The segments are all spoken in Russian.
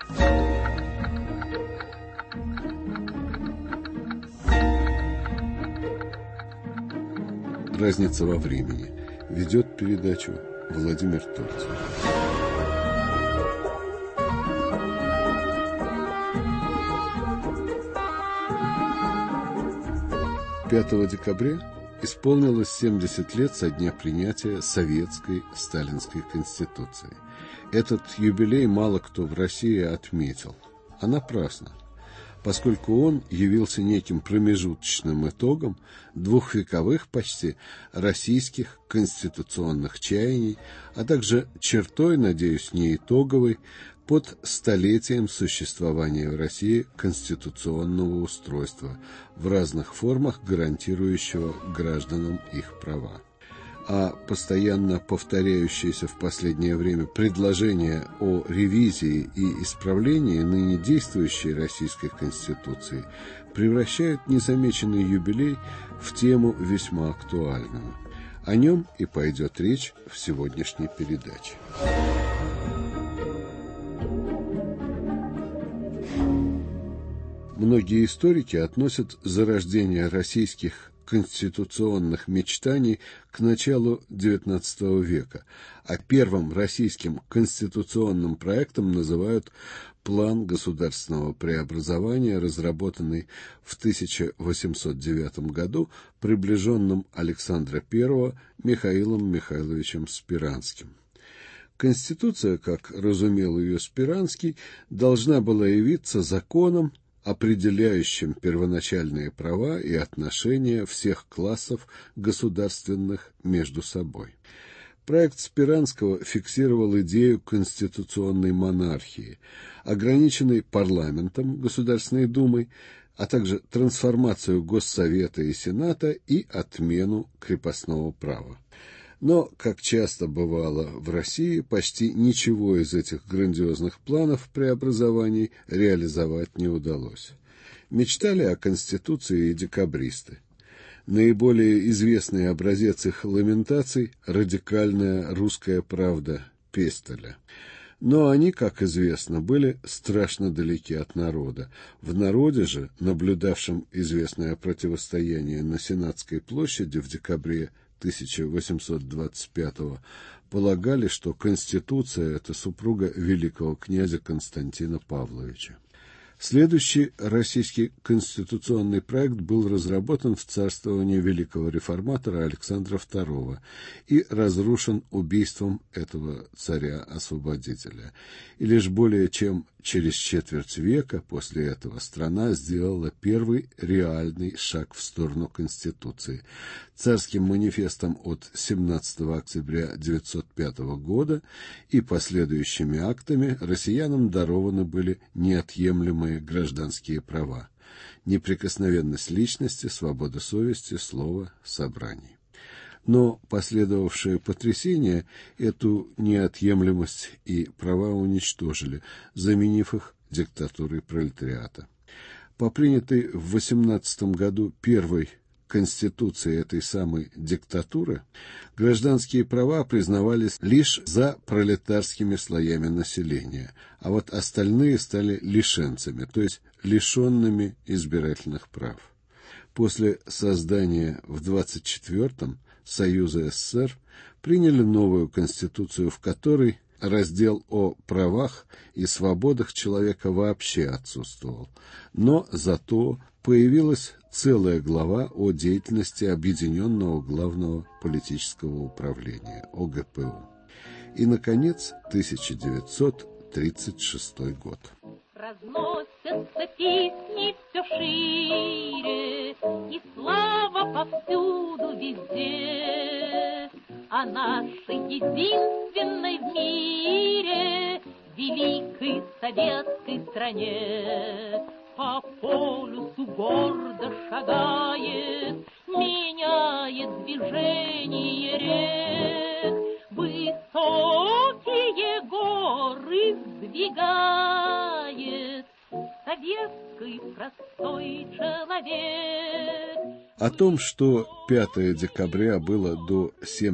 Разница во времени. Ведет передачу Владимир Торцев. 5 декабря исполнилось 70 лет со дня принятия советской сталинской конституции. Этот юбилей мало кто в России отметил, а напрасно, поскольку он явился неким промежуточным итогом двухвековых почти российских конституционных чаяний, а также чертой, надеюсь, не итоговой, под столетием существования в России конституционного устройства в разных формах, гарантирующего гражданам их права. А постоянно повторяющиеся в последнее время предложения о ревизии и исправлении ныне действующей Российской Конституции превращают незамеченный юбилей в тему весьма актуальную. О нем и пойдет речь в сегодняшней передаче. Многие историки относят зарождение российских конституционных мечтаний к началу XIX века, а первым российским конституционным проектом называют план государственного преобразования, разработанный в 1809 году приближенным Александра I Михаилом Михайловичем Спиранским. Конституция, как разумел ее Спиранский, должна была явиться законом, определяющим первоначальные права и отношения всех классов государственных между собой. Проект Спиранского фиксировал идею конституционной монархии, ограниченной парламентом, Государственной Думой, а также трансформацию Госсовета и Сената и отмену крепостного права. Но, как часто бывало в России, почти ничего из этих грандиозных планов преобразований реализовать не удалось. Мечтали о Конституции и декабристы. Наиболее известный образец их ламентаций – радикальная русская правда Пестеля. Но они, как известно, были страшно далеки от народа. В народе же, наблюдавшем известное противостояние на Сенатской площади в декабре 1825-го, полагали, что Конституция – это супруга великого князя Константина Павловича. Следующий российский конституционный проект был разработан в царствовании великого реформатора Александра II и разрушен убийством этого царя-освободителя. И лишь более чем через четверть века после этого страна сделала первый реальный шаг в сторону Конституции. Царским манифестом от 17 октября 1905 года и последующими актами россиянам дарованы были неотъемлемые гражданские права: неприкосновенность личности, свобода совести, слова, собраний. Но последовавшие потрясения эту неотъемлемость и права уничтожили, заменив их диктатурой пролетариата. По принятой в 18 году первой Конституции этой самой диктатуры, гражданские права признавались лишь за пролетарскими слоями населения, а вот остальные стали лишенцами, то есть лишенными избирательных прав. После создания в 24-м Союза СССР приняли новую Конституцию, в которой раздел о правах и свободах человека вообще отсутствовал, но зато появилась целая глава о деятельности Объединенного главного политического управления, ОГПУ. И, наконец, 1936 год. Разносятся песни все шире, и слава повсюду везде о нашей единственной в мире великой советской стране. По полюсу гордо шагает, меняет движение рек, высокие горы сдвигает, советский простой человек. О том, что 5 декабря было до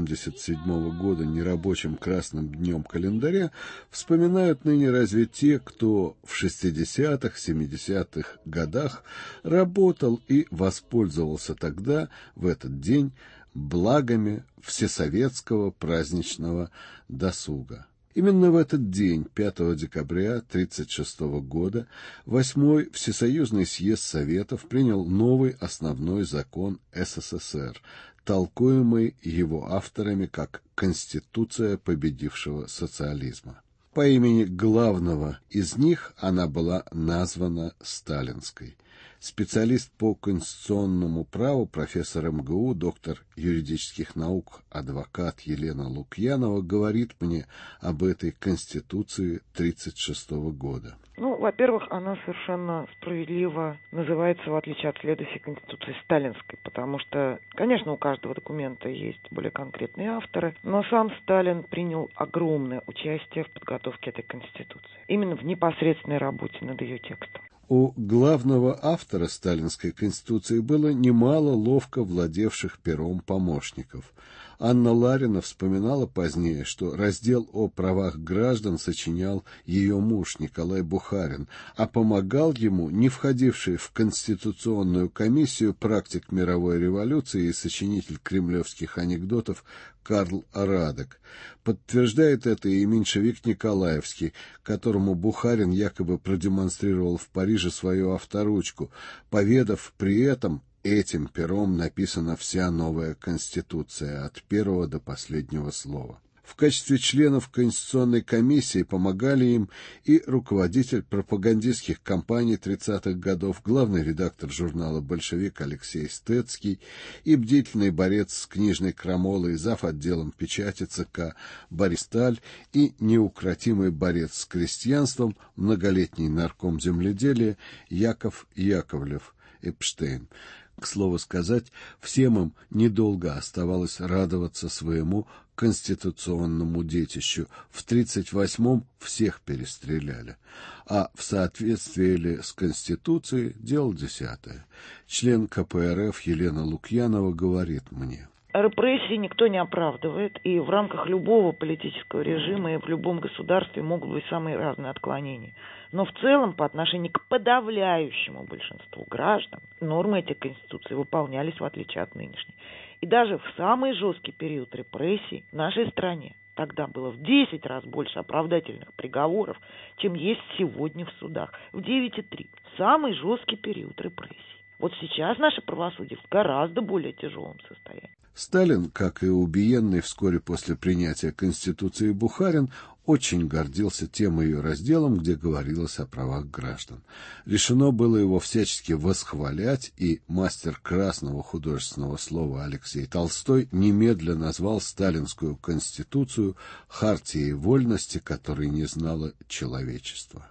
1977 года нерабочим красным днем календаря, вспоминают ныне разве те, кто в 60-х, 70-х годах работал и воспользовался тогда, в этот день, благами всесоветского праздничного досуга. Именно в этот день, 5 декабря 1936 года, 8-й Всесоюзный съезд Советов принял новый основной закон СССР, толкуемый его авторами как «Конституция победившего социализма». По имени главного из них она была названа Сталинской. Специалист по конституционному праву, профессор МГУ, доктор юридических наук, адвокат Елена Лукьянова говорит мне об этой Конституции 1936 года. Во-первых, она совершенно справедливо называется, в отличие от следующей Конституции, Сталинской, потому что, конечно, у каждого документа есть более конкретные авторы, но сам Сталин принял огромное участие в подготовке этой Конституции, именно в непосредственной работе над ее текстом. У главного автора Сталинской Конституции было немало ловко владевших пером помощников. Анна Ларина вспоминала позднее, что раздел о правах граждан сочинял ее муж Николай Бухарин, а помогал ему не входивший в Конституционную комиссию практик мировой революции и сочинитель кремлевских анекдотов Карл Радек. Подтверждает это и меньшевик Николаевский, которому Бухарин якобы продемонстрировал в Париже свою авторучку, поведав при этом: этим пером написана вся новая Конституция от первого до последнего слова. В качестве членов Конституционной комиссии помогали им и руководитель пропагандистских кампаний 30-х годов, главный редактор журнала «Большевик» Алексей Стецкий, и бдительный борец с книжной крамолой, зав. Отделом печати ЦК Борис Таль, и неукротимый борец с крестьянством, многолетний нарком земледелия Яков Яковлев Эпштейн. К слову сказать, всем им недолго оставалось радоваться своему конституционному детищу. В 1938-м всех перестреляли. А в соответствии ли с Конституцией — дело десятое. Член КПРФ Елена Лукьянова говорит мне: Репрессии никто не оправдывает, и в рамках любого политического режима и в любом государстве могут быть самые разные отклонения. Но в целом, по отношению к подавляющему большинству граждан, нормы этой Конституции выполнялись в отличие от нынешней. И даже в самый жесткий период репрессий в нашей стране тогда было в 10 раз больше оправдательных приговоров, чем есть сегодня в судах. В 9,3. Самый жесткий период репрессий. Вот сейчас наше правосудие в гораздо более тяжелом состоянии. Сталин, как и убиенный вскоре после принятия Конституции Бухарин, очень гордился тем ее разделом, где говорилось о правах граждан. Решено было его всячески восхвалять, и мастер красного художественного слова Алексей Толстой немедленно назвал сталинскую Конституцию хартией вольности, которой не знало человечество.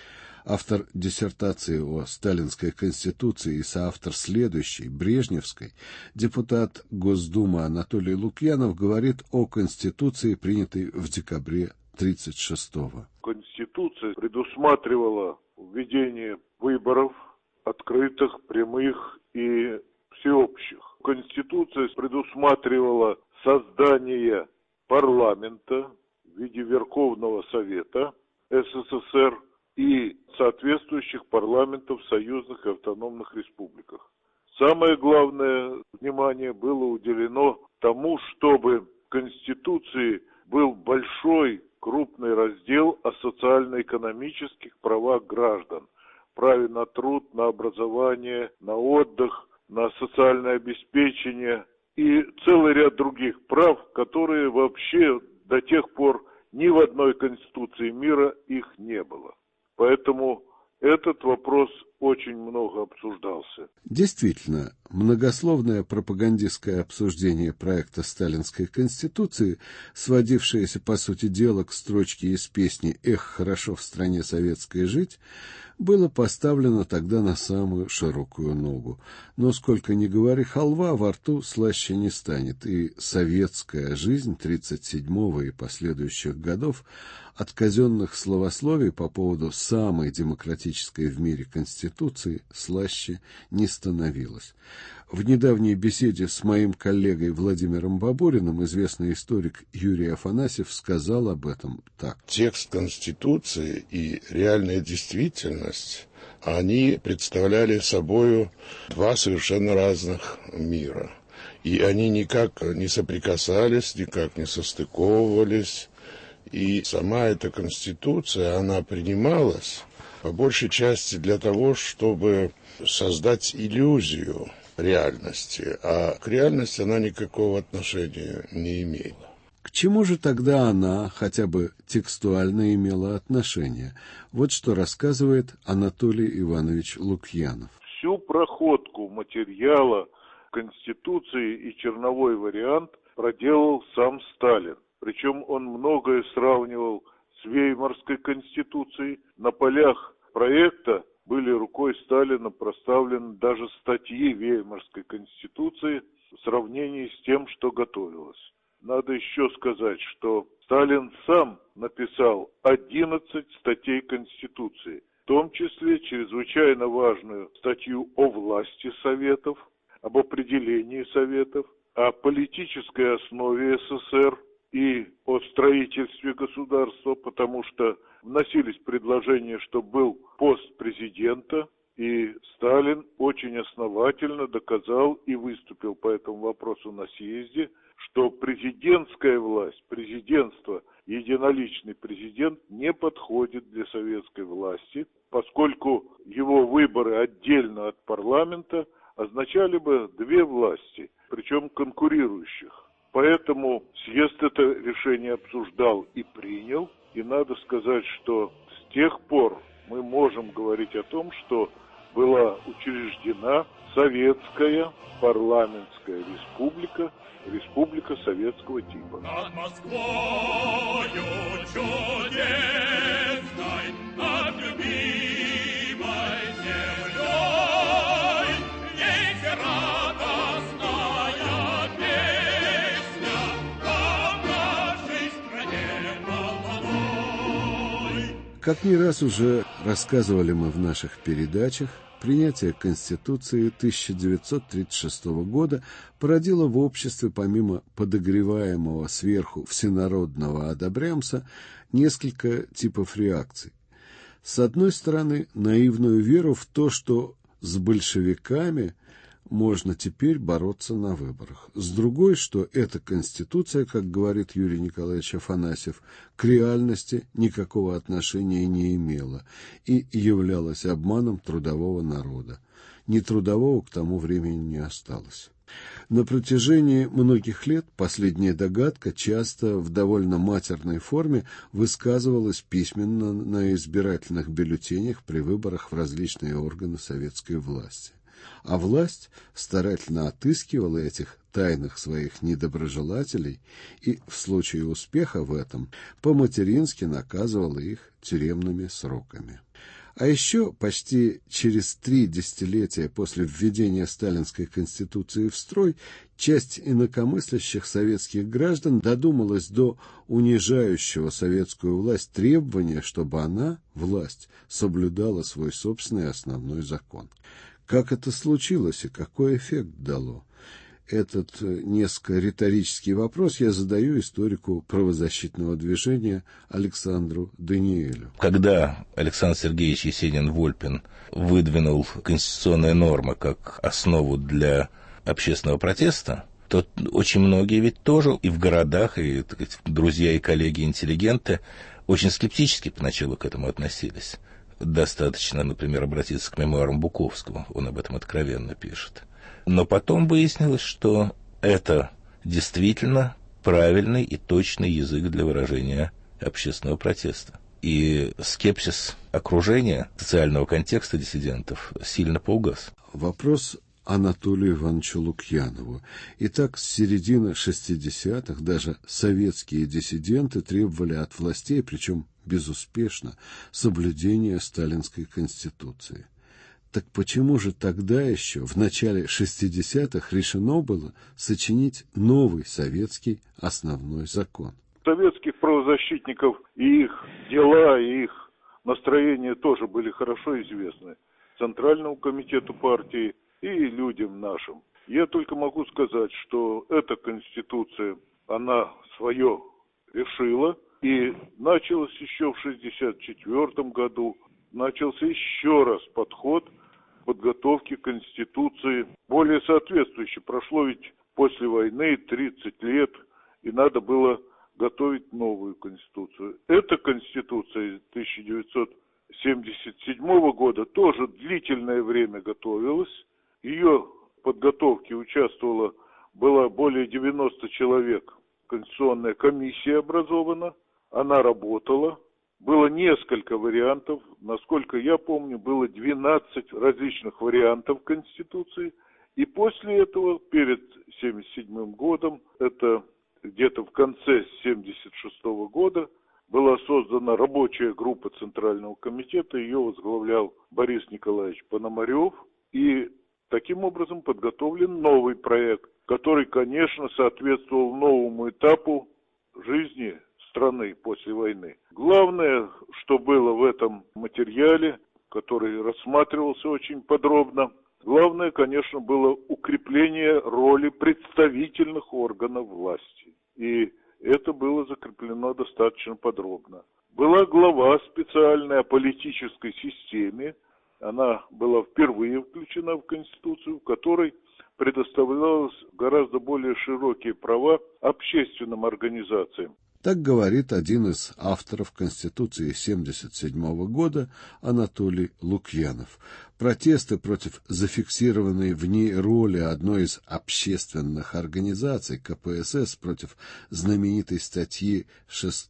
Автор диссертации о Сталинской Конституции и соавтор следующей, Брежневской, депутат Госдумы Анатолий Лукьянов говорит о Конституции, принятой в декабре 1936-го. Конституция предусматривала введение выборов открытых, прямых и всеобщих. Конституция предусматривала создание парламента в виде Верховного Совета СССР и соответствующих парламентов в союзных и автономных республиках. Самое главное внимание было уделено тому, чтобы в Конституции был большой, крупный раздел о социально-экономических правах граждан, праве на труд, на образование, на отдых, на социальное обеспечение и целый ряд других прав, которые вообще до тех пор ни в одной Конституции мира их не было. Поэтому этот вопрос очень много обсуждался. Действительно, многословное пропагандистское обсуждение проекта Сталинской Конституции, сводившееся, по сути дела, к строчке из песни «Эх, хорошо в стране советской жить», было поставлено тогда на самую широкую ногу. Но сколько ни говори, халва во рту слаще не станет, и советская жизнь 1937-го и последующих годов от казенных словословий по поводу самой демократической в мире Конституции слаще не становилась. В недавней беседе с моим коллегой Владимиром Бабуриным известный историк Юрий Афанасьев сказал об этом так. Текст Конституции и реальная действительность, они представляли собою два совершенно разных мира. И они никак не соприкасались, никак не состыковывались. И сама эта Конституция, она принималась по большей части для того, чтобы создать иллюзию реальности, а к реальности она никакого отношения не имела. К чему же тогда она хотя бы текстуально имела отношение? Вот что рассказывает Анатолий Иванович Лукьянов. Всю проходку материала Конституции и черновой вариант проделал сам Сталин. Причем он многое сравнивал с Веймарской Конституцией. На полях проекта были рукой Сталина проставлены даже статьи Веймарской Конституции в сравнении с тем, что готовилось. Надо еще сказать, что Сталин сам написал 11 статей Конституции, в том числе чрезвычайно важную статью о власти Советов, об определении Советов, о политической основе СССР и о строительстве государства, потому что вносились предложения, что был пост президента, и Сталин очень основательно доказал и выступил по этому вопросу на съезде, что президентская власть, президентство, единоличный президент не подходит для советской власти, поскольку его выборы отдельно от парламента означали бы две власти, причем конкурирующих. Поэтому съезд это решение обсуждал и принял, и надо сказать, что с тех пор мы можем говорить о том, что была учреждена советская парламентская республика, республика советского типа. Над Москвою чудесной, над любимой землей, есть радостная песня о нашей стране молодой. Как не раз уже рассказывали мы в наших передачах, принятие Конституции 1936 года породило в обществе, помимо подогреваемого сверху всенародного одобрямса, несколько типов реакций. С одной стороны, наивную веру в то, что с большевиками можно теперь бороться на выборах. С другой, что эта Конституция, как говорит Юрий Николаевич Афанасьев, к реальности никакого отношения не имела и являлась обманом трудового народа. Ни трудового к тому времени не осталось. На протяжении многих лет последняя догадка часто в довольно матерной форме высказывалась письменно на избирательных бюллетенях при выборах в различные органы советской власти. А власть старательно отыскивала этих тайных своих недоброжелателей и, в случае успеха в этом, по-матерински наказывала их тюремными сроками. А еще почти через 3 десятилетия после введения Сталинской Конституции в строй часть инакомыслящих советских граждан додумалась до унижающего советскую власть требования, чтобы она, власть, соблюдала свой собственный основной закон. Как это случилось и какой эффект дало? Этот несколько риторический вопрос я задаю историку правозащитного движения Александру Даниэлю. Когда Александр Сергеевич Есенин-Вольпин выдвинул конституционные нормы как основу для общественного протеста, то очень многие ведь тоже и в городах, и, так сказать, друзья и коллеги-интеллигенты очень скептически поначалу к этому относились. Достаточно, например, обратиться к мемуарам Буковского, он об этом откровенно пишет. Но потом выяснилось, что это действительно правильный и точный язык для выражения общественного протеста. и скепсис окружения, социального контекста диссидентов сильно поугас. Вопрос Анатолию Ивановичу Лукьянову. Итак, с середины 60-х даже советские диссиденты требовали от властей, причем безуспешно, соблюдения Сталинской Конституции. Так почему же тогда еще, в начале 60-х, решено было сочинить новый советский основной закон? Советских правозащитников и их дела, и их настроения тоже были хорошо известны Центральному комитету партии и людям нашим. Я только могу сказать, что эта Конституция, она свое решила, и началось еще в 1964 году, начался еще раз подход подготовки Конституции, более соответствующей. Прошло ведь после войны 30 лет, и надо было готовить новую Конституцию. Эта Конституция 1977 года тоже длительное время готовилась. Ее подготовке была более 90 человек. Конституционная комиссия образована, она работала. Было несколько вариантов. Насколько я помню, было 12 различных вариантов Конституции. И после этого, перед 1977 годом, это где-то в конце 1976 года, была создана рабочая группа Центрального комитета. Ее возглавлял Борис Николаевич Пономарев. И таким образом подготовлен новый проект, который, конечно, соответствовал новому этапу жизни страны после войны. Главное, что было в этом материале, который рассматривался очень подробно, главное, конечно, было укрепление роли представительных органов власти. И это было закреплено достаточно подробно. Была глава специальная о политической системе. Она была впервые включена в Конституцию, в которой предоставлялось гораздо более широкие права общественным организациям. Так говорит один из авторов Конституции 1977 года Анатолий Лукьянов. Протесты против зафиксированной в ней роли одной из общественных организаций КПСС против знаменитой статьи 6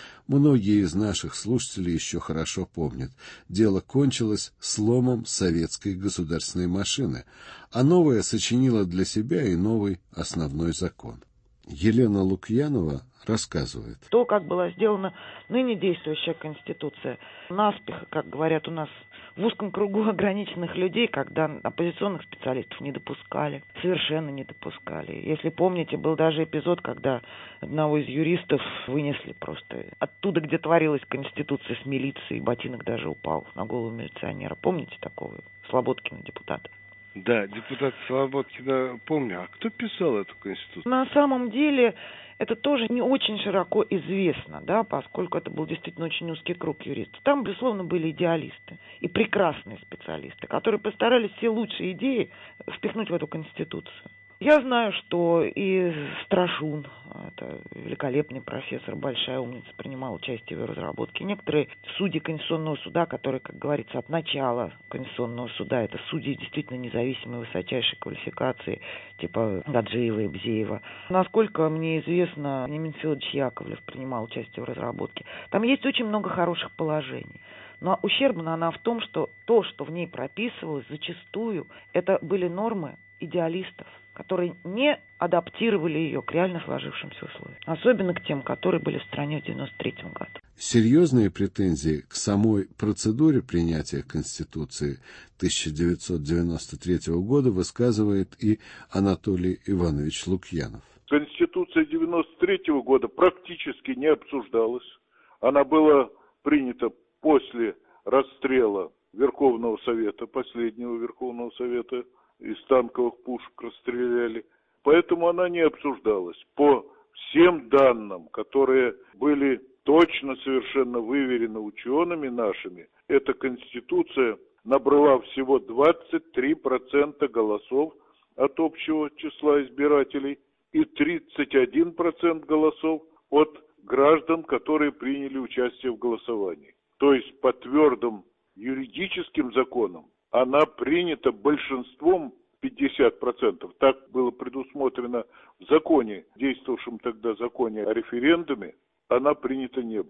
многие из наших слушателей еще хорошо помнят. Дело кончилось сломом советской государственной машины, а новая сочинила для себя и новый основной закон. Елена Лукьянова рассказывает. То, как была сделана ныне действующая Конституция, наспех, как говорят у нас, в узком кругу ограниченных людей, когда оппозиционных специалистов не допускали, совершенно не допускали. Если помните, был даже эпизод, когда одного из юристов вынесли просто оттуда, где творилась Конституция, с милицией, ботинок даже упал на голову милиционера. Помните такого? Слободкина, депутата. Да, депутат Слободкина помню. А кто писал эту Конституцию? На самом деле это тоже не очень широко известно, да, поскольку это был действительно очень узкий круг юристов. Там, безусловно, были идеалисты и прекрасные специалисты, которые постарались все лучшие идеи впихнуть в эту Конституцию. Я знаю, что и Страшун, это великолепный профессор, большая умница, принимал участие в ее разработке. Некоторые судьи Конституционного суда, которые, как говорится, от начала Конституционного суда, это судьи действительно независимой, высочайшей квалификации, типа Гаджиева и Бзеева. Насколько мне известно, Немин Федорович Яковлев принимал участие в разработке. Там есть очень много хороших положений. Но ущербна она в том, что то, что в ней прописывалось, зачастую это были нормы идеалистов, которые не адаптировали ее к реально сложившимся условиям. Особенно к тем, которые были в стране в 1993 году. Серьезные претензии к самой процедуре принятия Конституции 1993 года высказывает и Анатолий Иванович Лукьянов. Конституция 1993 года практически не обсуждалась. Она была принята после расстрела Верховного Совета, последнего Верховного Совета. Из танковых пушек расстреляли. Поэтому она не обсуждалась. По всем данным, которые были точно совершенно выверены учеными нашими, эта Конституция набрала всего 23% голосов от общего числа избирателей и 31% голосов от граждан, которые приняли участие в голосовании. То есть по твердым юридическим законам она принята большинством 50%. Так было предусмотрено в законе, действовавшем тогда законе о референдуме, она принята не была.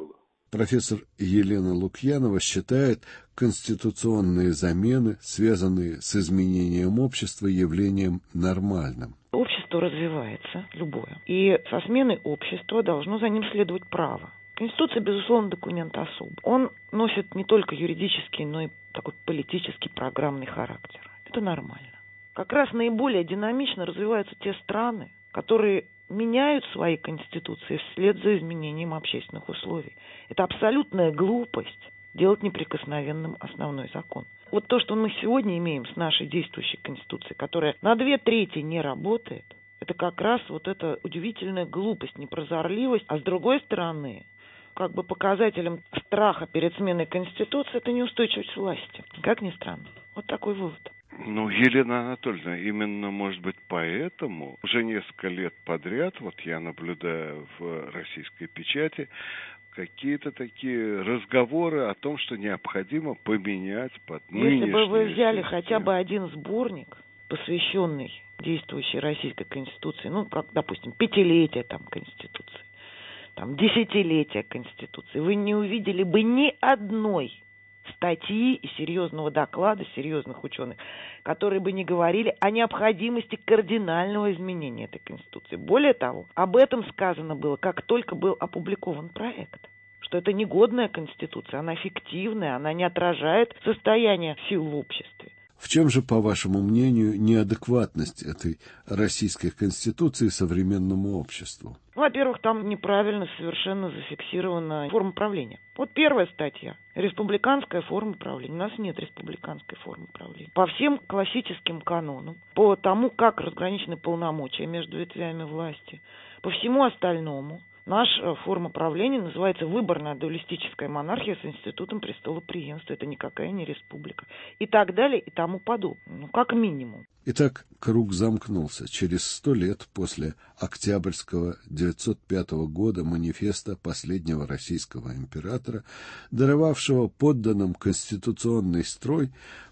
Профессор Елена Лукьянова считает конституционные замены, связанные с изменением общества, явлением нормальным. Общество развивается, любое, и со сменой общества должно за ним следовать право. Конституция, безусловно, документ особый. Он носит не только юридический, но и такой политический, программный характер. Это нормально. Как раз наиболее динамично развиваются те страны, которые меняют свои конституции вслед за изменением общественных условий. Это абсолютная глупость делать неприкосновенным основной закон. Вот то, что мы сегодня имеем с нашей действующей конституцией, которая на 2/3 не работает, это как раз вот эта удивительная глупость, непрозорливость, а с другой стороны, как бы показателем страха перед сменой конституции, это неустойчивость власти. Как ни странно. Вот такой вывод. Ну, Елена Анатольевна, именно, может быть, поэтому уже несколько лет подряд, вот я наблюдаю в российской печати, какие-то такие разговоры о том, что необходимо поменять под нынешнюю Если бы вы взяли систему. хотя бы один сборник, посвященный действующей российской конституции, ну, как, допустим, 5-летие там конституции, там 10-летие конституции, вы не увидели бы ни одной статьи и серьезного доклада серьезных ученых, которые бы не говорили о необходимости кардинального изменения этой Конституции. Более того, об этом сказано было, как только был опубликован проект, что это негодная Конституция, она фиктивная, она не отражает состояние сил в обществе. В чем же, по вашему мнению, неадекватность этой российской Конституции современному обществу? Ну, во-первых, там неправильно совершенно зафиксирована форма правления. Вот первая статья. Республиканская форма правления. У нас нет республиканской формы правления. По всем классическим канонам, по тому, как разграничены полномочия между ветвями власти, по всему остальному, наша форма правления называется выборная дуалистическая монархия с институтом престолопреемства. Это никакая не республика. И так далее, и тому подобное. Ну, как минимум. Итак, круг замкнулся. Через 100 лет после Октябрьского 905 года манифеста последнего российского императора, даровавшего подданным конституционный строй,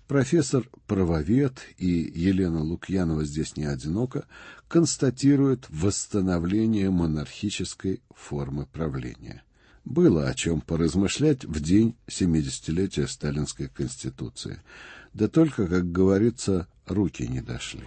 профессор-правовед, и Елена Лукьянова здесь не одинока, констатирует восстановление монархической формы правления. Было о чем поразмышлять в день 70-летия Сталинской Конституции. Да только, как говорится, руки не дошли.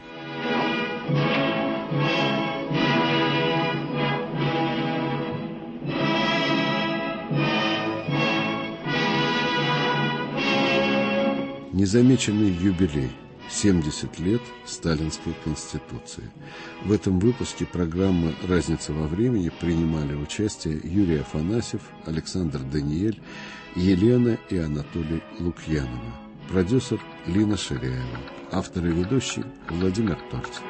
Незамеченный юбилей. 70 лет Сталинской Конституции. В этом выпуске программы «Разница во времени» принимали участие Юрий Афанасьев, Александр Даниэль, Елена и Анатолий Лукьяновы. Продюсер Лина Ширяева. Автор и ведущий Владимир Тортьев.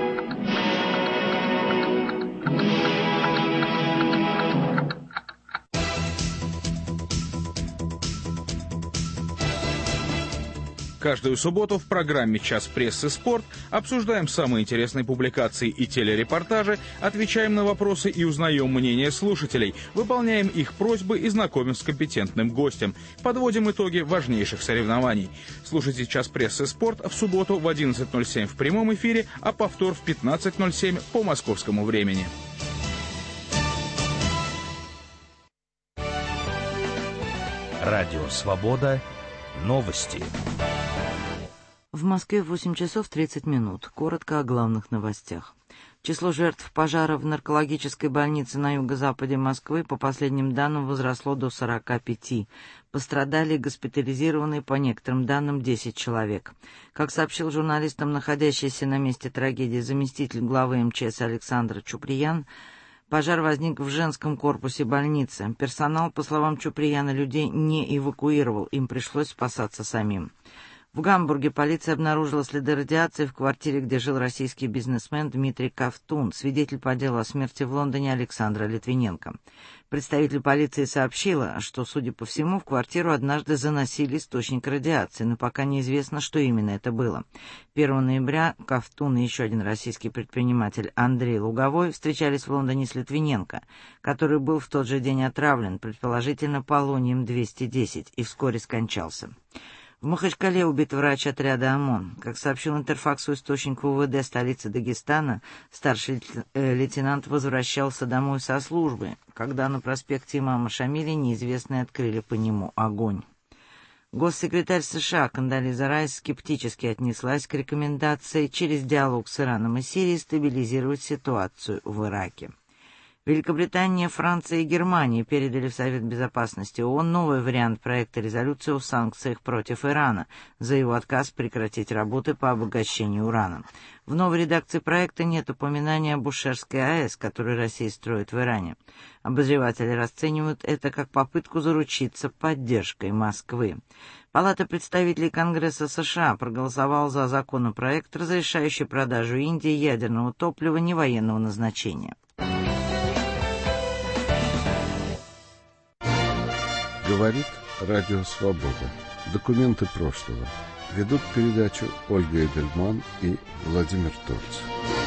Каждую субботу в программе «Час прессы. Спорт» обсуждаем самые интересные публикации и телерепортажи, отвечаем на вопросы и узнаем мнение слушателей, выполняем их просьбы и знакомим с компетентным гостем, подводим итоги важнейших соревнований. Слушайте «Час прессы. Спорт» в субботу в 11:07 в прямом эфире, а повтор в 15:07 по московскому времени. Радио «Свобода». Новости. В Москве 8 часов 30 минут. Коротко о главных новостях. Число жертв пожара в наркологической больнице на юго-западе Москвы, по последним данным, возросло до 45. Пострадали и госпитализированы, по некоторым данным, 10 человек. Как сообщил журналистам находящийся на месте трагедии заместитель главы МЧС Александр Чуприян, пожар возник в женском корпусе больницы. Персонал, по словам Чуприяна, людей не эвакуировал, им пришлось спасаться самим. В Гамбурге полиция обнаружила следы радиации в квартире, где жил российский бизнесмен Дмитрий Ковтун, свидетель по делу о смерти в Лондоне Александра Литвиненко. Представитель полиции сообщила, что, судя по всему, в квартиру однажды заносили источник радиации, но пока неизвестно, что именно это было. 1 ноября Ковтун и еще один российский предприниматель Андрей Луговой встречались в Лондоне с Литвиненко, который был в тот же день отравлен, предположительно полонием-210, и вскоре скончался. В Махачкале убит врач отряда ОМОН. Как сообщил Интерфаксу источник УВД столицы Дагестана, старший лейтенант возвращался домой со службы, когда на проспекте Имама Шамиля неизвестные открыли по нему огонь. Госсекретарь США Кондолиза Райс скептически отнеслась к рекомендации через диалог с Ираном и Сирией стабилизировать ситуацию в Ираке. Великобритания, Франция и Германия передали в Совет Безопасности ООН новый вариант проекта резолюции о санкциях против Ирана за его отказ прекратить работы по обогащению урана. В новой редакции проекта нет упоминания об Бушерской АЭС, которую Россия строит в Иране. Обозреватели расценивают это как попытку заручиться поддержкой Москвы. Палата представителей Конгресса США проголосовала за законопроект, разрешающий продажу Индии ядерного топлива невоенного назначения. Говорит Радио Свобода. Документы прошлого. Ведут передачу Ольга Эдельман и Владимир Торц.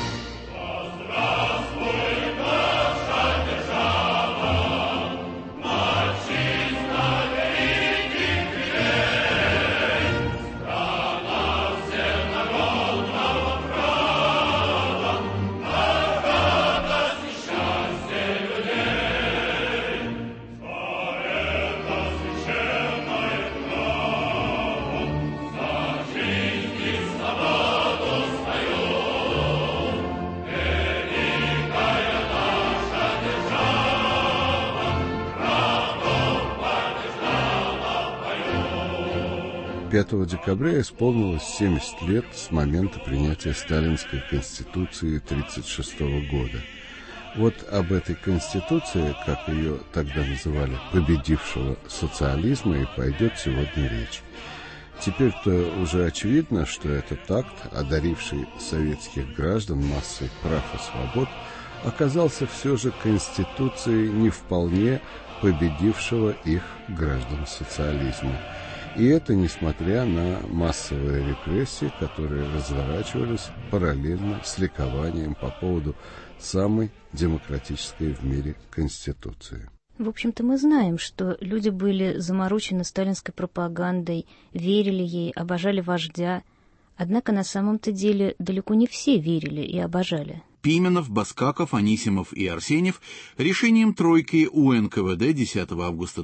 «5 декабря исполнилось 70 лет с момента принятия Сталинской Конституции 1936 года. Вот об этой Конституции, как ее тогда называли, победившего социализма, и пойдет сегодня речь. Теперь-то уже очевидно, что этот акт, одаривший советских граждан массой прав и свобод, оказался все же Конституцией не вполне победившего их граждан социализма. И это несмотря на массовые репрессии, которые разворачивались параллельно с ликованием по поводу самой демократической в мире Конституции. В общем-то, мы знаем, что люди были заморочены сталинской пропагандой, верили ей, обожали вождя. Однако на самом-то деле далеко не все верили и обожали. Пименов, Баскаков, Анисимов и Арсеньев решением тройки УНКВД 10 августа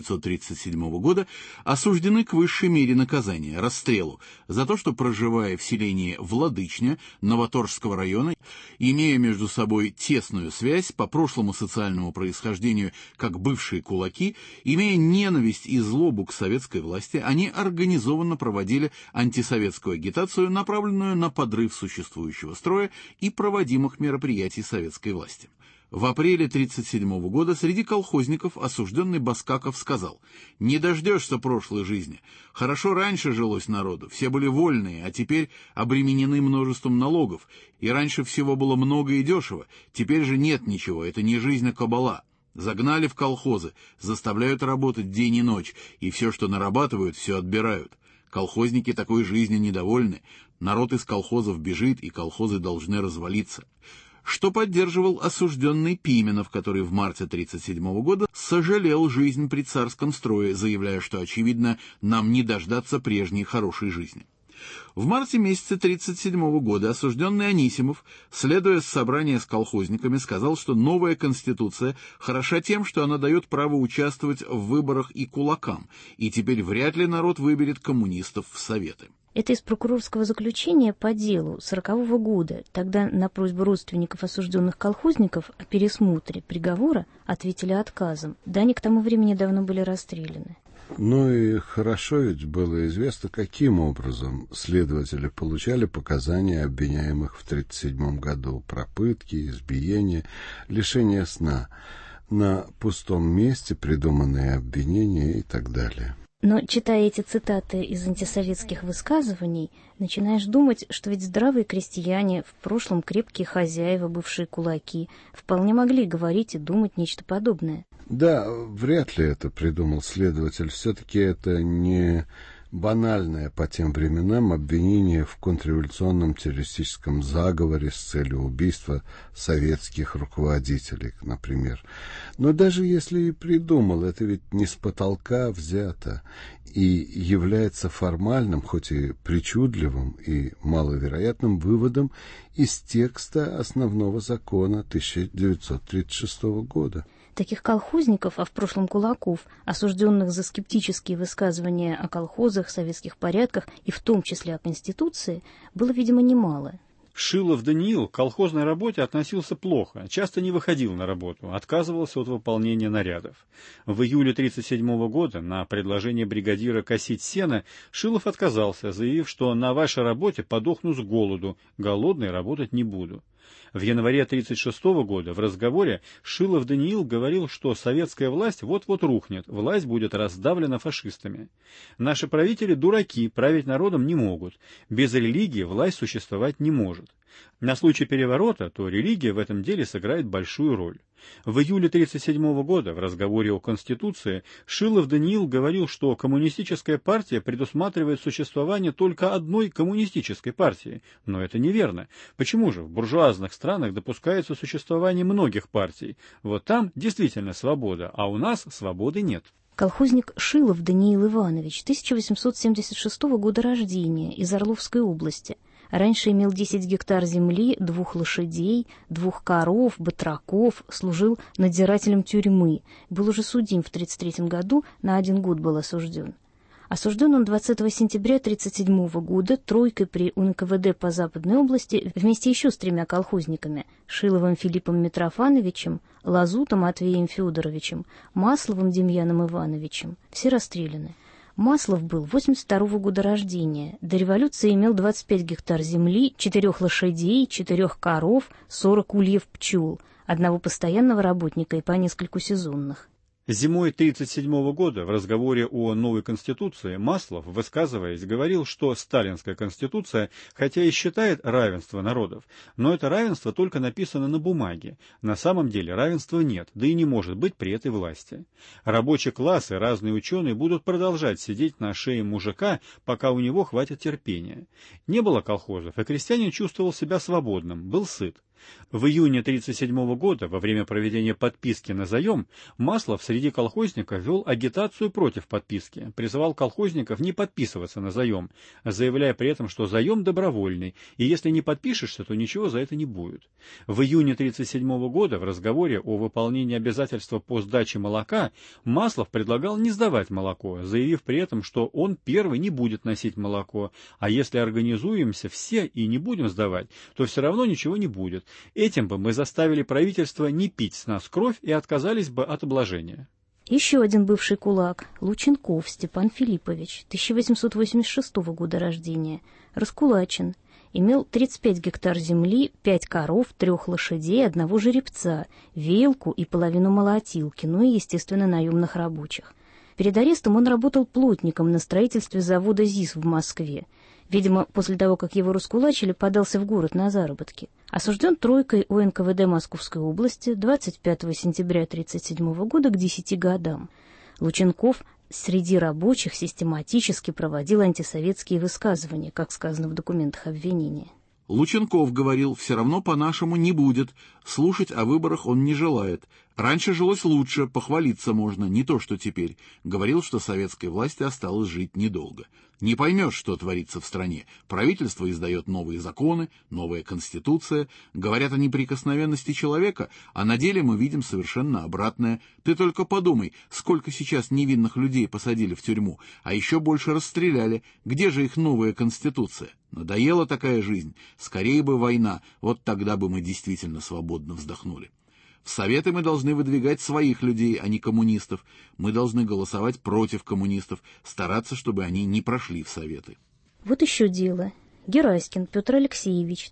1937 года осуждены к высшей мере наказания – расстрелу за то, что, проживая в селении Владычня Новоторжского района, имея между собой тесную связь по прошлому социальному происхождению как бывшие кулаки, имея ненависть и злобу к советской власти, они организованно проводили антисоветскую агитацию, направленную на подрыв существующего строя и проводимых мероприятий советской власти. В апреле 1937 года среди колхозников осужденный Баскаков сказал: «Не дождешься прошлой жизни. Хорошо раньше жилось народу, все были вольные, а теперь обременены множеством налогов, и раньше всего было много и дешево, теперь же нет ничего, это не жизнь, а кабала. Загнали в колхозы, заставляют работать день и ночь, и все, что нарабатывают, все отбирают. Колхозники такой жизнью недовольны, народ из колхозов бежит, и колхозы должны развалиться». Что поддерживал осужденный Пименов, который в марте 1937 года сожалел жизнь при царском строе, заявляя, что, очевидно, нам не дождаться прежней хорошей жизни. В марте месяце 1937 года осужденный Анисимов, следуя с собрания с колхозниками, сказал, что новая Конституция хороша тем, что она дает право участвовать в выборах и кулакам, и теперь вряд ли народ выберет коммунистов в Советы. Это из прокурорского заключения по делу 1940 года. Тогда на просьбу родственников осужденных колхозников о пересмотре приговора ответили отказом. Да, они к тому времени давно были расстреляны. Ну и хорошо ведь было известно, каким образом следователи получали показания обвиняемых в 1937 году. Про пытки, избиения, лишение сна, на пустом месте придуманные обвинения и так далее. Но, читая эти цитаты из антисоветских высказываний, начинаешь думать, что ведь здравые крестьяне, в прошлом крепкие хозяева, бывшие кулаки, вполне могли говорить и думать нечто подобное. Да, вряд ли это придумал следователь. Все-таки это не банальное по тем временам обвинение в контрреволюционном террористическом заговоре с целью убийства советских руководителей, например. Но даже если и придумал, это ведь не с потолка взято и является формальным, хоть и причудливым и маловероятным выводом из текста основного закона 1936 года. Таких колхозников, а в прошлом кулаков, осужденных за скептические высказывания о колхозах, советских порядках и в том числе о Конституции, было, видимо, немало. Шилов Даниил к колхозной работе относился плохо, часто не выходил на работу, отказывался от выполнения нарядов. В июле 1937 года на предложение бригадира косить сено Шилов отказался, заявив, что на вашей работе подохну с голоду, голодный работать не буду. В январе 1936 года в разговоре Шилов Даниил говорил, что советская власть вот-вот рухнет, власть будет раздавлена фашистами. Наши правители дураки, править народом не могут. Без религии власть существовать не может. На случай переворота, то религия в этом деле сыграет большую роль. В июле 1937 года в разговоре о Конституции Шилов Даниил говорил, что коммунистическая партия предусматривает существование только одной коммунистической партии. Но это неверно. Почему же в буржуазных странах допускается существование многих партий? Вот там действительно свобода, а у нас свободы нет. Колхозник Шилов Даниил Иванович, 1876 года рождения, из Орловской области. Раньше имел 10 гектар земли, 2 лошадей, 2 коров, батраков, служил надзирателем тюрьмы. Был уже судим в 1933 году, на 1 год был осужден. Осужден он 20 сентября 1937 года тройкой при УНКВД по Западной области вместе еще с 3 колхозниками – Шиловым Филиппом Митрофановичем, Лазутом Матвеем Федоровичем, Масловым Демьяном Ивановичем. Все расстреляны. Маслов был 1982 года рождения. До революции имел 25 гектар земли, 4 лошадей, 4 коров, 40 ульев пчел, 1 постоянного работника и по нескольку сезонных. Зимой 1937 года в разговоре о новой Конституции Маслов, высказываясь, говорил, что сталинская Конституция, хотя и считает равенство народов, но это равенство только написано на бумаге. На самом деле равенства нет, да и не может быть при этой власти. Рабочий класс и разные ученые будут продолжать сидеть на шее мужика, пока у него хватит терпения. Не было колхозов, и крестьянин чувствовал себя свободным, был сыт. В июне 1937 года, во время проведения подписки на заем, Маслов среди колхозников вел агитацию против подписки, призывал колхозников не подписываться на заем, заявляя при этом, что заем добровольный, и если не подпишешься, то ничего за это не будет. В июне 1937 года в разговоре о выполнении обязательства по сдаче молока Маслов предлагал не сдавать молоко, заявив при этом, что он первый не будет носить молоко, а если организуемся все и не будем сдавать, то все равно ничего не будет. Этим бы мы заставили правительство не пить с нас кровь и отказались бы от обложения. Еще один бывший кулак, Лученков Степан Филиппович, 1886 года рождения, раскулачен, имел 35 гектар земли, 5 коров, 3 лошадей, 1 жеребца, веялку и половину молотилки, ну и, естественно, наемных рабочих. Перед арестом он работал плотником на строительстве завода ЗИС в Москве. Видимо, после того, как его раскулачили, подался в город на заработки. Осужден тройкой УНКВД Московской области 25 сентября 1937 года к 10 годам. Лученков среди рабочих систематически проводил антисоветские высказывания, как сказано в документах обвинения. Лученков говорил, все равно по-нашему не будет, слушать о выборах он не желает. Раньше жилось лучше, похвалиться можно, не то что теперь. Говорил, что советской власти осталось жить недолго. Не поймешь, что творится в стране. Правительство издает новые законы, новая конституция. Говорят о неприкосновенности человека, а на деле мы видим совершенно обратное. Ты только подумай, сколько сейчас невинных людей посадили в тюрьму, а еще больше расстреляли. Где же их новая конституция? Надоела такая жизнь. Скорее бы война, вот тогда бы мы действительно свободно вздохнули. В Советы мы должны выдвигать своих людей, а не коммунистов. Мы должны голосовать против коммунистов, стараться, чтобы они не прошли в Советы. Вот еще дело. Гераськин Петр Алексеевич,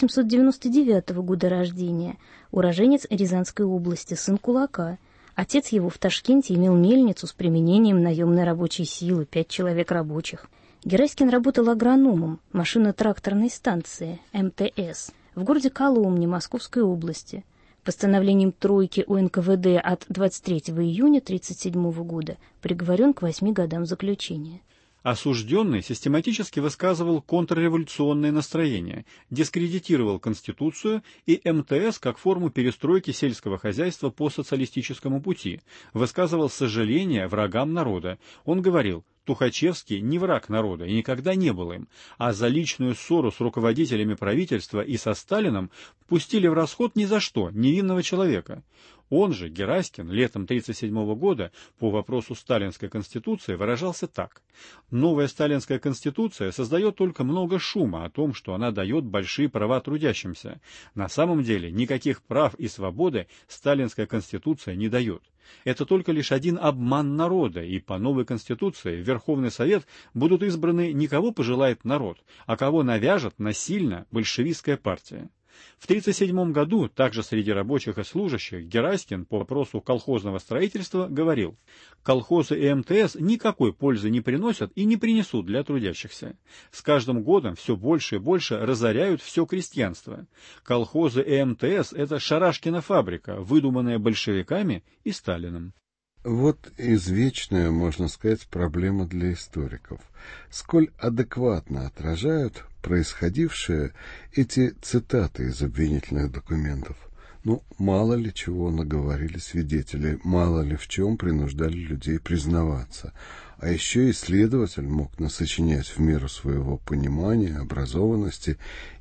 1899 года рождения, уроженец Рязанской области, сын кулака. Отец его в Ташкенте имел мельницу с применением наемной рабочей силы, 5 человек рабочих. Гераськин работал агрономом машино-тракторной станции МТС в городе Коломне Московской области. Постановлением тройки УНКВД от 23 июня 1937 года приговорен к 8 годам заключения. Осужденный систематически высказывал контрреволюционные настроения, дискредитировал Конституцию и МТС как форму перестройки сельского хозяйства по социалистическому пути, высказывал сожаление врагам народа. Он говорил: Тухачевский не враг народа и никогда не был им, а за личную ссору с руководителями правительства и со Сталином пустили в расход ни за что невинного человека. Он же, Гераськин, летом 1937 года по вопросу сталинской конституции выражался так: «Новая сталинская конституция создает только много шума о том, что она дает большие права трудящимся. На самом деле никаких прав и свободы сталинская конституция не дает. Это только лишь один обман народа, и по новой конституции в Верховный Совет будут избраны не кого пожелает народ, а кого навяжет насильно большевистская партия». В 1937 году, также среди рабочих и служащих, Гераськин по вопросу колхозного строительства говорил: «Колхозы и МТС никакой пользы не приносят и не принесут для трудящихся. С каждым годом все больше и больше разоряют все крестьянство. Колхозы и МТС – это Шарашкина фабрика, выдуманная большевиками и Сталиным». Вот извечная, можно сказать, проблема для историков. Сколь адекватно отражают происходившее эти цитаты из обвинительных документов? Мало ли чего наговорили свидетели, мало ли в чем принуждали людей признаваться. А еще и следователь мог насочинять в меру своего понимания, образованности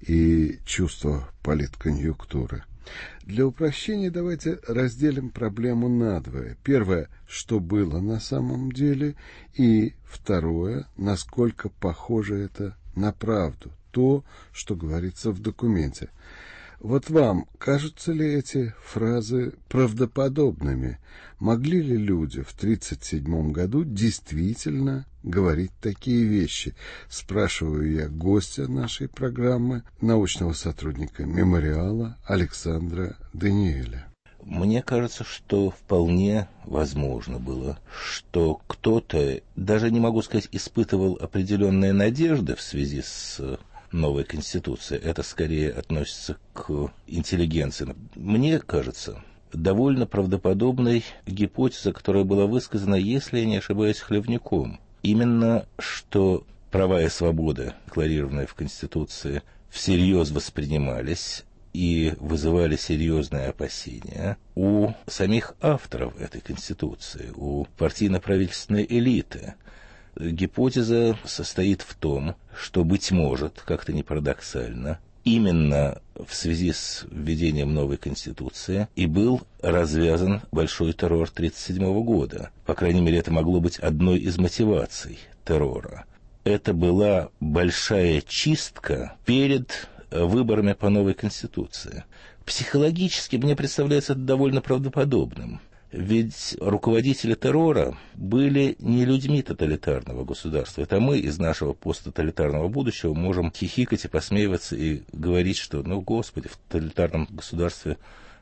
и чувства политконъюнктуры. Для упрощения давайте разделим проблему надвое. Первое, что было на самом деле, и второе, насколько похоже это на правду, то, что говорится в документе. Вот вам кажутся ли эти фразы правдоподобными? Могли ли люди в 1937 году действительно говорить такие вещи? Спрашиваю я гостя нашей программы, научного сотрудника «Мемориала» Александра Даниэля. Мне кажется, что вполне возможно было, что кто-то, даже не могу сказать, испытывал определенные надежды в связи с новой Конституцией. Это скорее относится к интеллигенции. Мне кажется, довольно правдоподобной гипотеза, которая была высказана, если я не ошибаюсь, Хлевнюком. Именно, что права и свободы, декларированные в Конституции, всерьез воспринимались и вызывали серьезные опасения у самих авторов этой Конституции, у партийно-правительственной элиты. Гипотеза состоит в том, что, быть может, как-то не парадоксально, именно в связи с введением новой Конституции и был развязан большой террор 1937 года. По крайней мере, это могло быть одной из мотиваций террора. Это была большая чистка перед выборами по новой Конституции. Психологически мне представляется это довольно правдоподобным. Ведь руководители террора были не людьми тоталитарного государства. Это мы из нашего посттоталитарного будущего можем хихикать и посмеиваться и говорить, что, господи, в тоталитарном государстве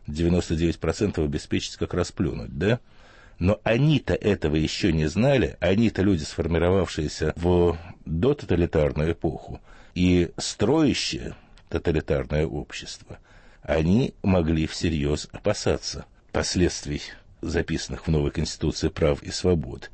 99% обеспечить как раз плюнуть, да? Но они-то этого еще не знали, они-то люди, сформировавшиеся в дототалитарную эпоху и строящие тоталитарное общество, они могли всерьез опасаться последствий записанных в новой Конституции прав и свобод.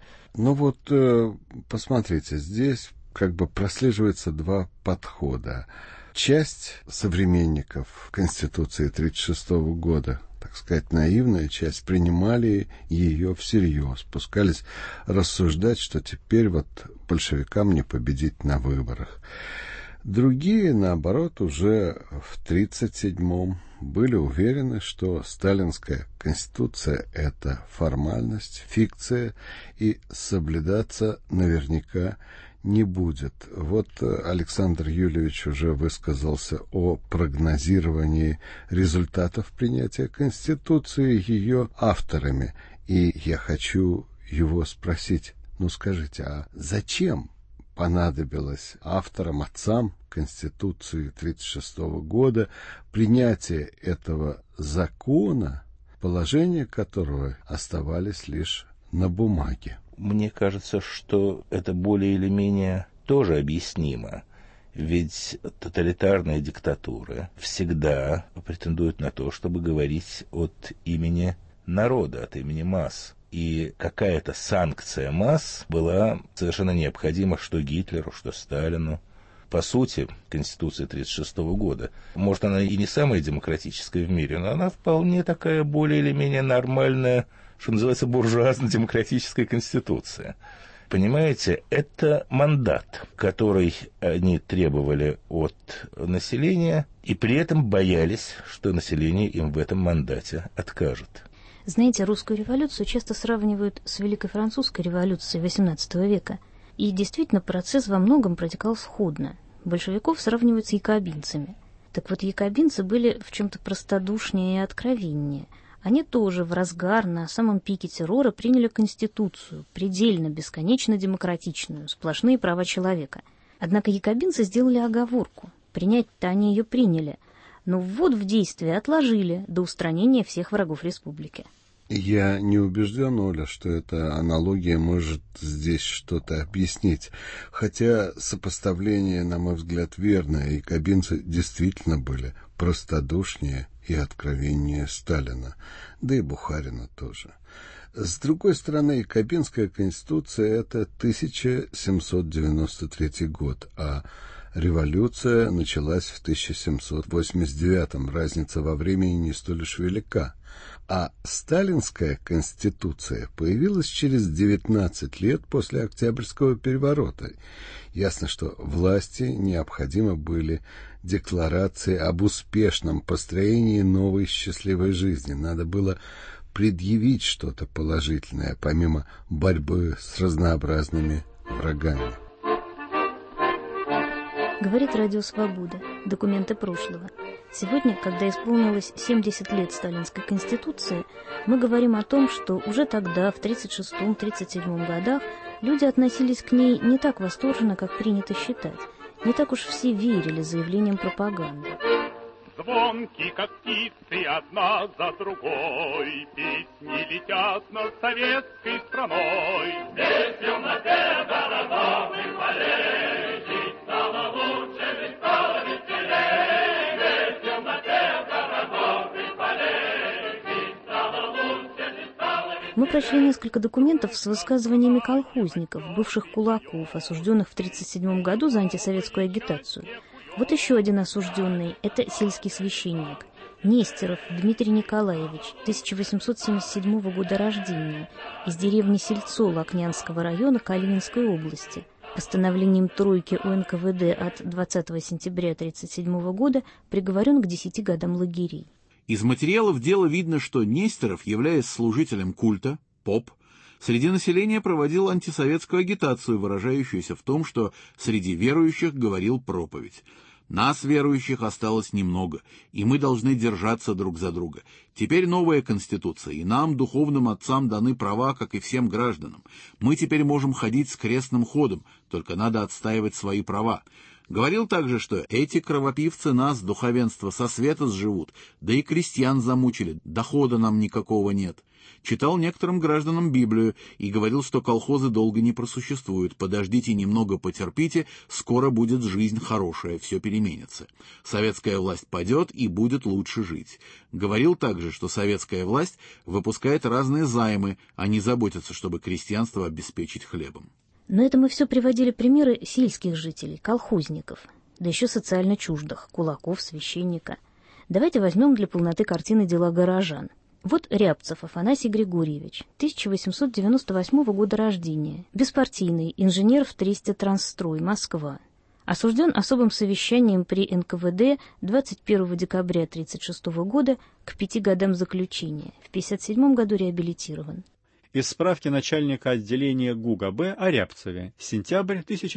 Посмотрите, здесь прослеживается два подхода. Часть современников Конституции 1936 года, так сказать, наивная часть, принимали ее всерьез, пускались рассуждать, что теперь большевикам не победить на выборах. Другие, наоборот, уже в 1937-м были уверены, что сталинская конституция – это формальность, фикция, и соблюдаться наверняка не будет. Александр Юльевич уже высказался о прогнозировании результатов принятия Конституции ее авторами. И я хочу его спросить, скажите, а зачем понадобилось авторам, отцам Конституции 1936 года принятие этого закона, положения которого оставались лишь на бумаге? Мне кажется, что это более или менее тоже объяснимо. Ведь тоталитарные диктатуры всегда претендуют на то, чтобы говорить от имени народа, от имени масс. и какая-то санкция масс была совершенно необходима что Гитлеру, что Сталину. По сути, Конституция 1936 года, может, она и не самая демократическая в мире, но она вполне такая более или менее нормальная, что называется, буржуазно-демократическая конституция. Понимаете, это мандат, который они требовали от населения, и при этом боялись, что население им в этом мандате откажет. Знаете, русскую революцию часто сравнивают с Великой Французской революцией XVIII века. И действительно, процесс во многом протекал сходно. Большевиков сравнивают с якобинцами. Так вот, якобинцы были в чем-то простодушнее и откровеннее. Они тоже в разгар, на самом пике террора, приняли Конституцию, предельно, бесконечно демократичную, сплошные права человека. Однако якобинцы сделали оговорку. Принять-то они ее приняли, но ввод в действие отложили до устранения всех врагов республики. Я не убежден, Оля, что эта аналогия может здесь что-то объяснить. Хотя сопоставление, на мой взгляд, верное. Якобинцы действительно были простодушнее и откровеннее Сталина, да и Бухарина тоже. С другой стороны, Якобинская конституция – это 1793 год, а революция началась в 1789-м. Разница во времени не столь уж велика. А Сталинская конституция появилась через 19 лет после Октябрьского переворота. Ясно, что власти необходимы были декларации об успешном построении новой счастливой жизни. Надо было предъявить что-то положительное, помимо борьбы с разнообразными врагами. Говорит Радио Свобода. Документы прошлого. Сегодня, когда исполнилось 70 лет Сталинской Конституции, мы говорим о том, что уже тогда, в 1936-1937 годах, люди относились к ней не так восторженно, как принято считать. Не так уж все верили заявлениям пропаганды. Звонки, как птицы, одна за другой, песни летят над советской страной. Здесь в темноте городов и полей жить стало лучше, жить стало веселей. Здесь в темноте городов и полей жить стало лучше, жить стало веселей. Мы прочли несколько документов с высказываниями колхозников, бывших кулаков, осужденных в 1937 году за антисоветскую агитацию. Вот еще один осужденный – это сельский священник. Нестеров Дмитрий Николаевич, 1877 года рождения, из деревни Сельцо Лакнянского района Калининской области. Постановлением тройки УНКВД от 20 сентября 1937 года приговорен к 10 годам лагерей. Из материалов дела видно, что Нестеров, являясь служителем культа, поп, среди населения проводил антисоветскую агитацию, выражающуюся в том, что среди верующих говорил проповедь. Нас, верующих, осталось немного, и мы должны держаться друг за друга. Теперь новая Конституция, и нам, духовным отцам, даны права, как и всем гражданам. Мы теперь можем ходить с крестным ходом, только надо отстаивать свои права. Говорил также, что эти кровопивцы нас, духовенство, со света сживут, да и крестьян замучили, дохода нам никакого нет. Читал некоторым гражданам Библию и говорил, что колхозы долго не просуществуют. Подождите немного, потерпите, скоро будет жизнь хорошая, все переменится. Советская власть падет и будет лучше жить. Говорил также, что советская власть выпускает разные займы, а не заботится, чтобы крестьянство обеспечить хлебом. Но это мы все приводили примеры сельских жителей, колхозников, да еще социально чуждых, кулаков, священника. Давайте возьмем для полноты картины дела горожан. Вот Рябцев Афанасий Григорьевич, 1898 года рождения, беспартийный, инженер в Тресте Трансстрой, Москва. Осужден особым совещанием при НКВД 21 декабря 1936 года к 5 годам заключения, в 1957 году реабилитирован. Из справки начальника отделения ГУГАБ о Рябцеве, сентябрь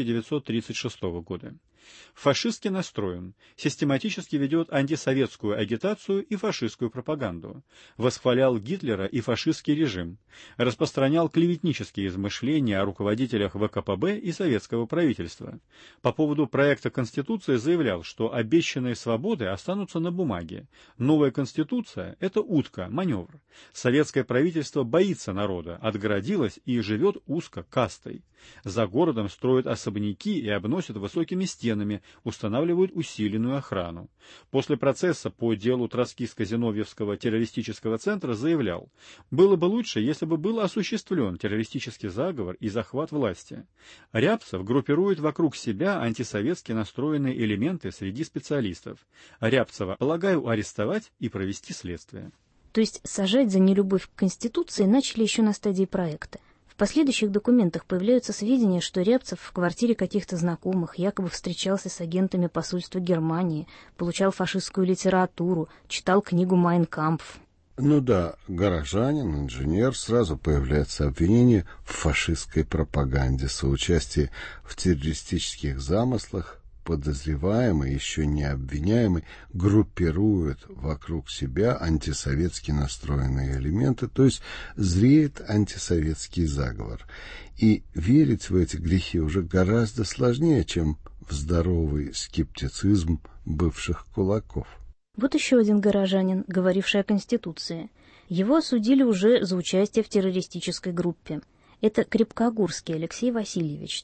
1936 года. Фашистски настроен, систематически ведет антисоветскую агитацию и фашистскую пропаганду, восхвалял Гитлера и фашистский режим, распространял клеветнические измышления о руководителях ВКПБ и советского правительства. По поводу проекта Конституции заявлял, что обещанные свободы останутся на бумаге. Новая Конституция – это утка, маневр. Советское правительство боится народа, отгородилось и живет узко, кастой. За городом строят особняки и обносят высокими стенами стенами, устанавливают усиленную охрану. После процесса по делу Троцкистско-Зиновьевского террористического центра заявлял: «Было бы лучше, если бы был осуществлен террористический заговор и захват власти». Рябцев группирует вокруг себя антисоветски настроенные элементы среди специалистов. Рябцева полагаю арестовать и провести следствие. То есть сажать за нелюбовь к Конституции начали еще на стадии проекта. В последующих документах появляются сведения, что Рябцев в квартире каких-то знакомых якобы встречался с агентами посольства Германии, получал фашистскую литературу, читал книгу «Майн кампф». Ну да, горожанин, инженер, сразу появляется обвинение в фашистской пропаганде, соучастии в террористических замыслах. Подозреваемый, еще не обвиняемый, группирует вокруг себя антисоветски настроенные элементы, то есть зреет антисоветский заговор. И верить в эти грехи уже гораздо сложнее, чем в здоровый скептицизм бывших кулаков. Вот еще один горожанин, говоривший о Конституции. Его осудили уже за участие в террористической группе. Это Крепкогорский Алексей Васильевич,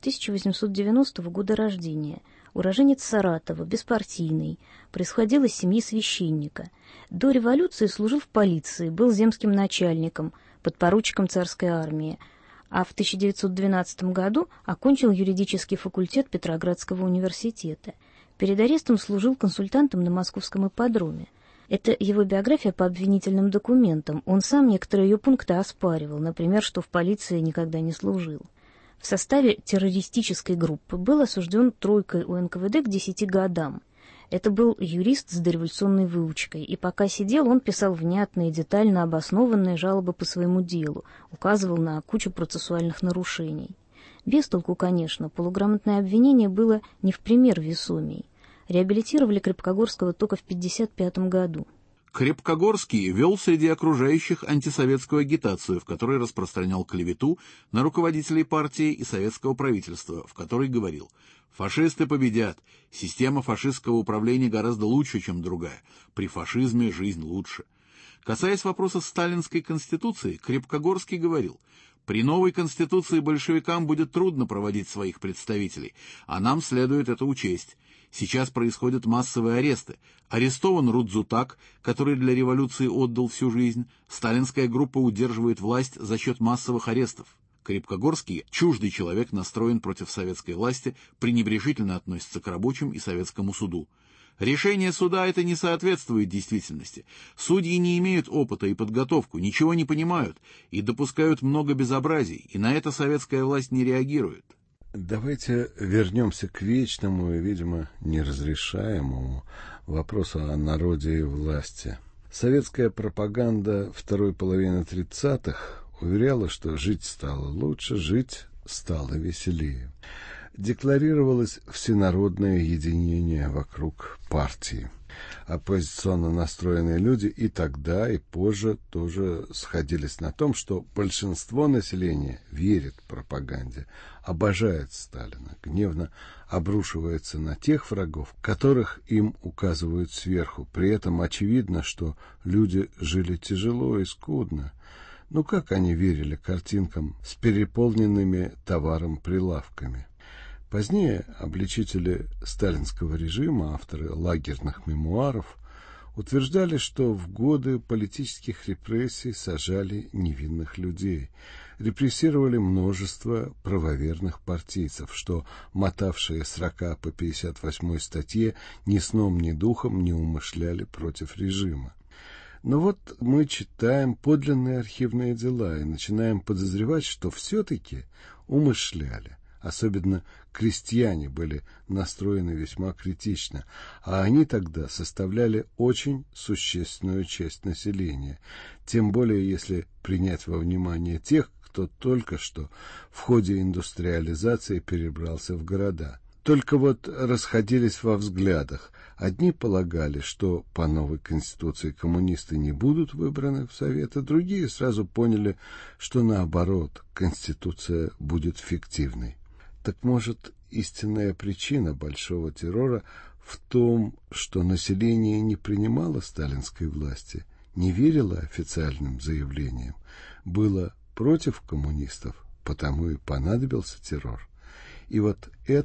1890 года рождения, уроженец Саратова, беспартийный, происходил из семьи священника. До революции служил в полиции, был земским начальником, подпоручиком царской армии, а в 1912 году окончил юридический факультет Петроградского университета. Перед арестом служил консультантом на московском ипподроме. Это его биография по обвинительным документам. Он сам некоторые ее пункты оспаривал, например, что в полиции никогда не служил. В составе террористической группы был осужден тройкой УНКВД к 10 годам. Это был юрист с дореволюционной выучкой, и пока сидел, он писал внятные, детально обоснованные жалобы по своему делу, указывал на кучу процессуальных нарушений. Без толку, конечно, полуграмотное обвинение было не в пример весомей. Реабилитировали Крепкогорского только в 1955 году. Крепкогорский вел среди окружающих антисоветскую агитацию, в которой распространял клевету на руководителей партии и советского правительства, в которой говорил: «Фашисты победят, система фашистского управления гораздо лучше, чем другая, при фашизме жизнь лучше». Касаясь вопроса сталинской конституции, Крепкогорский говорил: «При новой конституции большевикам будет трудно проводить своих представителей, а нам следует это учесть. Сейчас происходят массовые аресты. Арестован Рудзутак, который для революции отдал всю жизнь. Сталинская группа удерживает власть за счет массовых арестов». Крепкогорский, чуждый человек, настроен против советской власти, пренебрежительно относится к рабочим и советскому суду. Решение суда это не соответствует действительности. Судьи не имеют опыта и подготовку, ничего не понимают и допускают много безобразий, и на это советская власть не реагирует. Давайте вернемся к вечному и, видимо, неразрешаемому вопросу о народе и власти. Советская пропаганда второй половины 30-х уверяла, что жить стало лучше, жить стало веселее. Декларировалось всенародное единение вокруг партии. Оппозиционно настроенные люди и тогда, и позже тоже сходились на том, что большинство населения верит пропаганде, обожает Сталина, гневно обрушивается на тех врагов, которых им указывают сверху. При этом очевидно, что люди жили тяжело и скудно. Ну как они верили картинкам с переполненными товаром прилавками? Позднее обличители сталинского режима, авторы лагерных мемуаров, утверждали, что в годы политических репрессий сажали невинных людей, репрессировали множество правоверных партийцев, что мотавшие с рока по 58-й статье ни сном, ни духом не умышляли против режима. Но вот мы читаем подлинные архивные дела и начинаем подозревать, что все-таки умышляли. Особенно крестьяне были настроены весьма критично, а они тогда составляли очень существенную часть населения, тем более если принять во внимание тех, кто только что в ходе индустриализации перебрался в города. Только вот расходились во взглядах. Одни полагали, что по новой конституции коммунисты не будут выбраны в Советы, другие сразу поняли, что наоборот, конституция будет фиктивной. Так может, истинная причина большого террора в том, что население не принимало сталинской власти, не верило официальным заявлениям, было против коммунистов, потому и понадобился террор. И вот это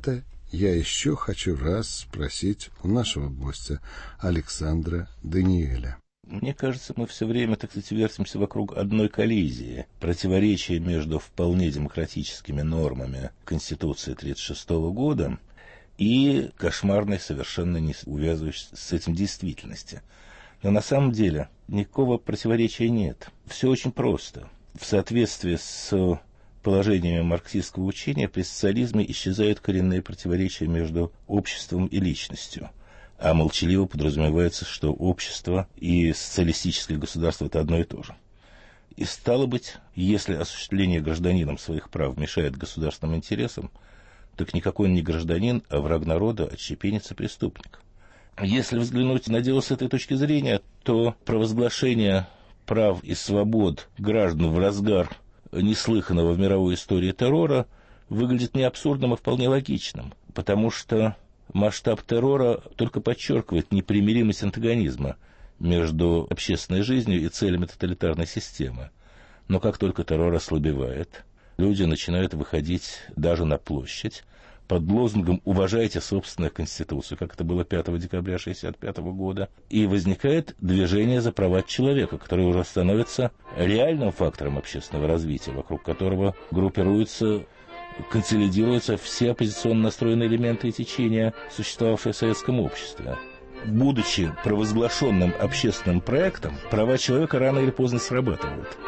я еще хочу раз спросить у нашего гостя Александра Даниэля. Мне кажется, мы все время, так сказать, вертимся вокруг одной коллизии. Противоречия между вполне демократическими нормами Конституции 1936 года и кошмарной, совершенно не увязывающейся с этим действительности. Но на самом деле никакого противоречия нет. Все очень просто. В соответствии с положениями марксистского учения при социализме исчезают коренные противоречия между обществом и личностью. А молчаливо подразумевается, что общество и социалистическое государство – это одно и то же. И стало быть, если осуществление гражданином своих прав мешает государственным интересам, так никакой он не гражданин, а враг народа, отщепенец и преступник. Если взглянуть на дело с этой точки зрения, то провозглашение прав и свобод граждан в разгар неслыханного в мировой истории террора выглядит не абсурдным, а вполне логичным, потому что масштаб террора только подчеркивает непримиримость антагонизма между общественной жизнью и целями тоталитарной системы. Но как только террор ослабевает, люди начинают выходить даже на площадь под лозунгом «Уважайте собственную Конституцию», как это было 5 декабря 1965 года, и возникает движение за права человека, которое уже становится реальным фактором общественного развития, вокруг которого группируются, консолидируются все оппозиционно настроенные элементы и течения, существовавшие в советском обществе. Будучи провозглашенным общественным проектом, права человека рано или поздно срабатывают.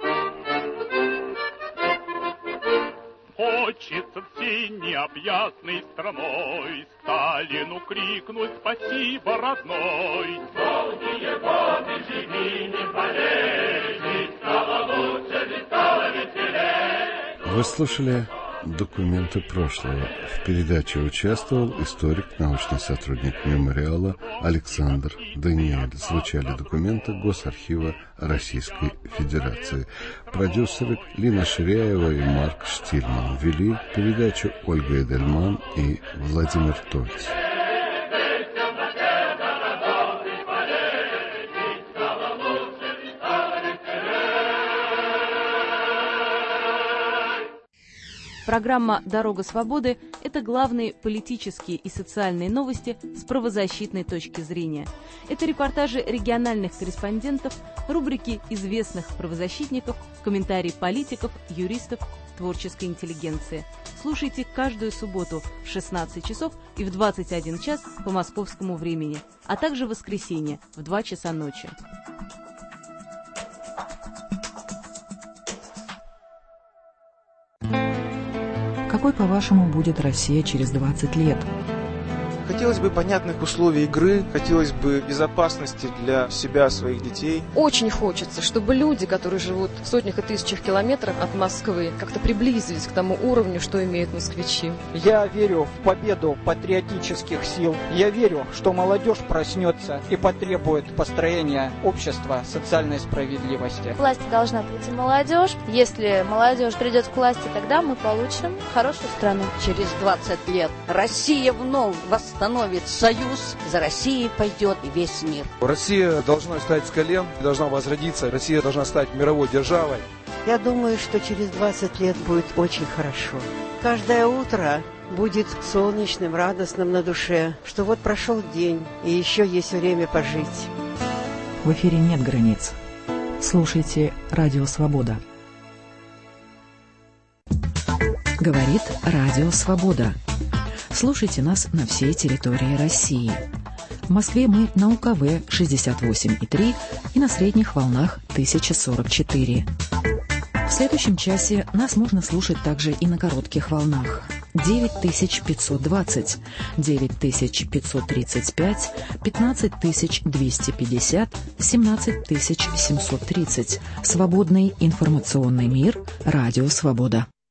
Хочется всей необъятной страной Сталину крикнуть спасибо, родной. Долгие годы живи, не болей, ведь стало лучше, ведь стало веселей. Вы слушали «Документы прошлого». В передаче участвовал историк, научный сотрудник мемориала Александр Даниэль. Звучали документы Госархива Российской Федерации. Продюсеры Лина Ширяева и Марк Штильман. Вели передачу Ольга Эдельман и Владимир Тольц. Программа «Дорога свободы» – это главные политические и социальные новости с правозащитной точки зрения. Это репортажи региональных корреспондентов, рубрики известных правозащитников, комментарии политиков, юристов, творческой интеллигенции. Слушайте каждую субботу в 16 часов и в 21 час по московскому времени, а также в воскресенье в 2 часа ночи. Какой, по-вашему, будет Россия через 20 лет? Хотелось бы понятных условий игры, хотелось бы безопасности для себя, своих детей. Очень хочется, чтобы люди, которые живут в сотнях и тысячах километров от Москвы, как-то приблизились к тому уровню, что имеют москвичи. Я верю в победу патриотических сил. Я верю, что молодежь проснется и потребует построения общества социальной справедливости. К власти должна прийти молодежь. Если молодежь придет к власти, тогда мы получим хорошую страну. Через 20 лет Россия вновь восстановит союз, за Россией пойдет и весь мир. Россия должна встать с колен, должна возродиться, Россия должна стать мировой державой. Я думаю, что через 20 лет будет очень хорошо. Каждое утро будет солнечным, радостным на душе, что вот прошел день, и еще есть время пожить. В эфире нет границ. Слушайте «Радио Свобода». Говорит «Радио Свобода». Слушайте нас на всей территории России. В Москве мы на УКВ 68,3 и на средних волнах 1044. В следующем часе нас можно слушать также и на коротких волнах. 9520, 9535, 15250, 17730. Свободный информационный мир. Радио Свобода.